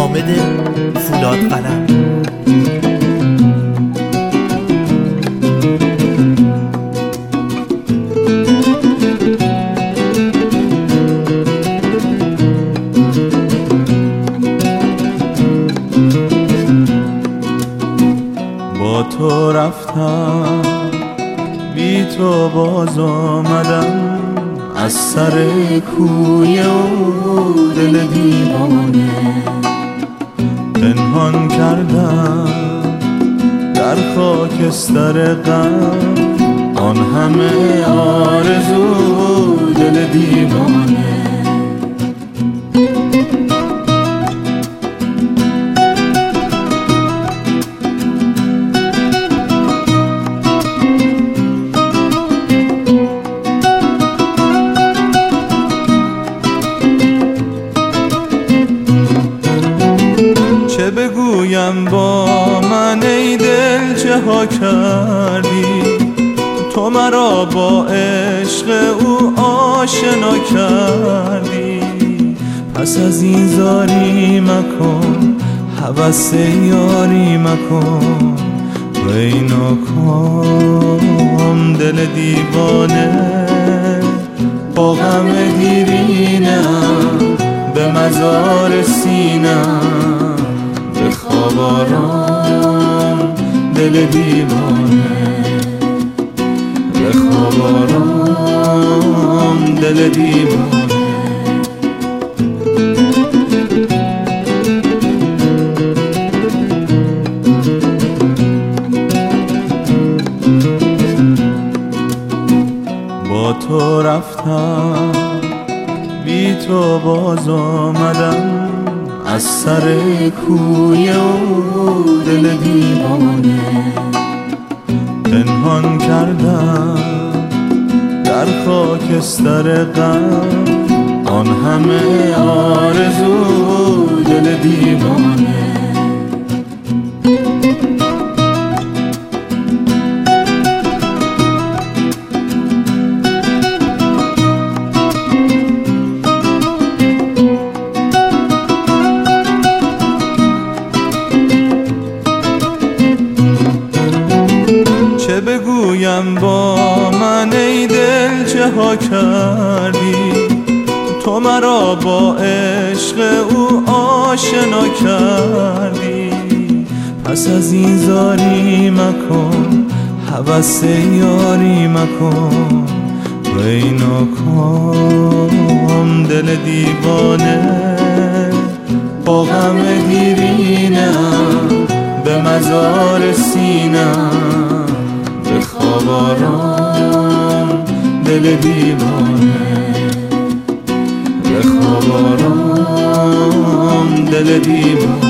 حامد فولاد قلم. با تو رفتم بی تو باز آمدم، از سر کوی و دل دیوانه پنهان کردم در خاکستر غم، آن همه آرزو دل دیوانه. چه بگویم با من ای دل چه ها کردی، تو مرا با عشق او آشنا کردی. پس از این زاری مکن، هوس یاری مکن، وی ناکام دل دیوانه. با غم دیرینم به مزار سینم، به خواب آرام دل دیوانه، به خواب آرام دل دیوانه. با تو رفتم بی تو باز آمدم، از سر کوی و دل دیوانه پنهان کردم در خاکستر غم، آن همه آرزو دل دیوانه. چه بگویم با من ای دل چه ها کردی، تو مرا با عشق او آشنا کردی. پس از این زاری مکن، هوس یاری مکن، وی ناکام دل دیوانه. با غم دیرینم به مزار سینم، به خواب آرام دل دیوانه، به خواب آرام دل دیوانه.